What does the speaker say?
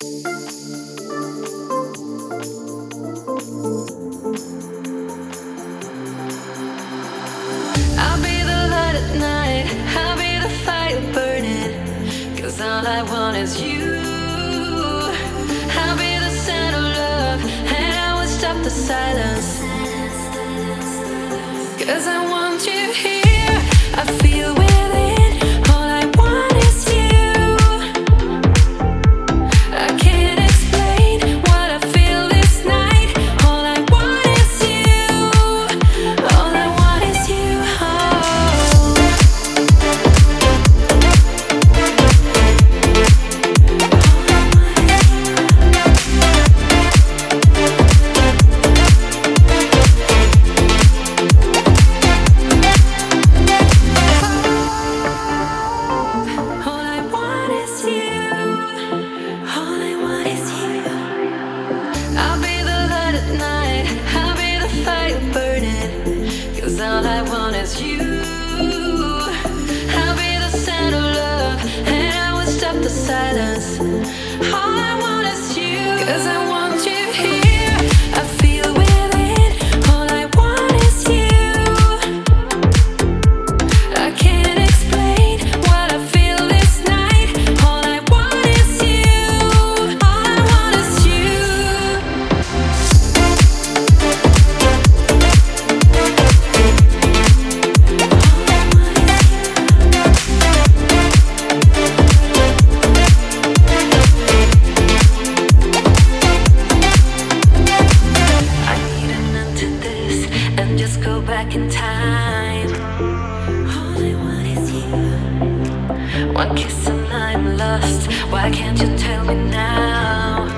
I'll be the light at night, I'll be the fire burning, 'cause all I want is you. I'll be the sound of love, and I will stop the silence, 'cause I want you here, I feel within, all I want is you. I can't explain what I feel this night, all I want is you. All I want is you. All I want is you. I'll be the sound of love, and I will stop the silence. All I want is you, 'cause I want you here, I feel within, all I want is you. I can't explain what I feel this night, all I want is you. All I want is you. Just go back in time. All I want is you. One kiss and I'm lost. Why can't you tell me now?